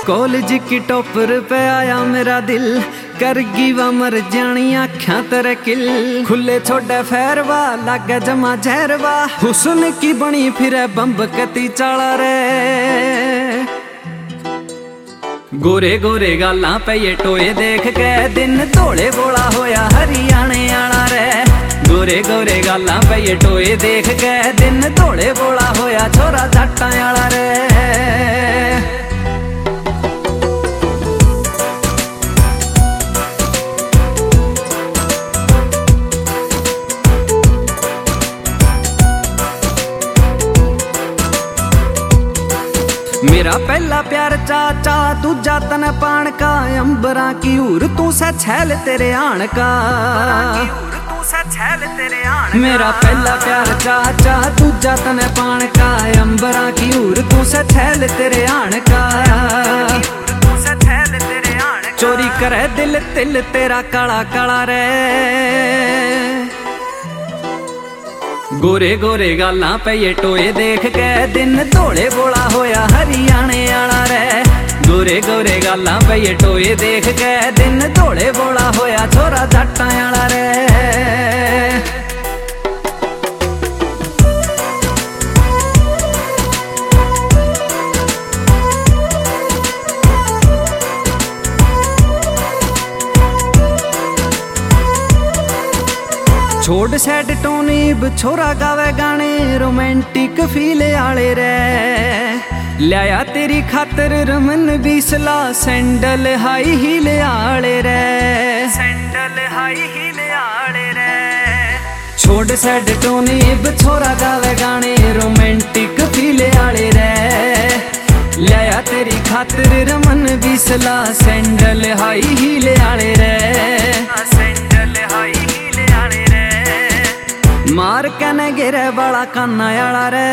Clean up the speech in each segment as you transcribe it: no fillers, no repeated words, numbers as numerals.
College की topper पे आया मेरा दिल, करगी वा मर जानी आँखां तेरे किल। खुले छोड़े फैरवा लागे जमा जहरवा, हुस्न की बनी फिरे बंब कती चाला रे। गोरे गोरे गालां पे ये टोए देख के दिन धोले बोला होया हरियाणे आला रे। गोरे गोरे गालां पे ये टोए देख के दिन धोले बोला होया छोरा जट्टां आला रे। मेरा पहला प्यार चाचा दूजा तन पान का, अंबरा की उर तू सा छैल तेरे आन का। मेरा पहला प्यार चाचा दूजा तन पान का, अंबरा की उर तू सा छैल तेरे आन का। चोरी करे दिल तिल तेरा काला काला रे। गोरे गोरे गालां पे ये टोए देख के दिन धोले बोला होया हरियाणे आला रे। गोरे गोरे गालां पे ये टोए देख के दिन धोले बोला होया छोरा जट्टां आला रे। छोड़ सैड टोनीब छोरा गावे गाने रोमांटिक फील आले रे। लाया तेरी खातर Raman Beesla sandal high heel आले रे। सैंडल हाई हील आले रे। छोड़ सैड टोनीब छोरा गावे गाने रोमांटिक फील आले रे। लाया तेरी खातर Raman Beesla sandal high heel आले रे। सैंडल हाई मार कने गिरे बड़ा काना आला रे।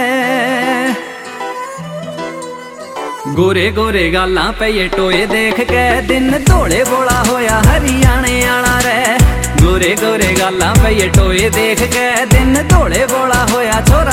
गोरे गोरे गालां पे ये टोए देख के दिन धोले बोला होया हरियाणे आला रे। गोरे गोरे गालां पे ये टोए देख के दिन धोले बोला होया छोरा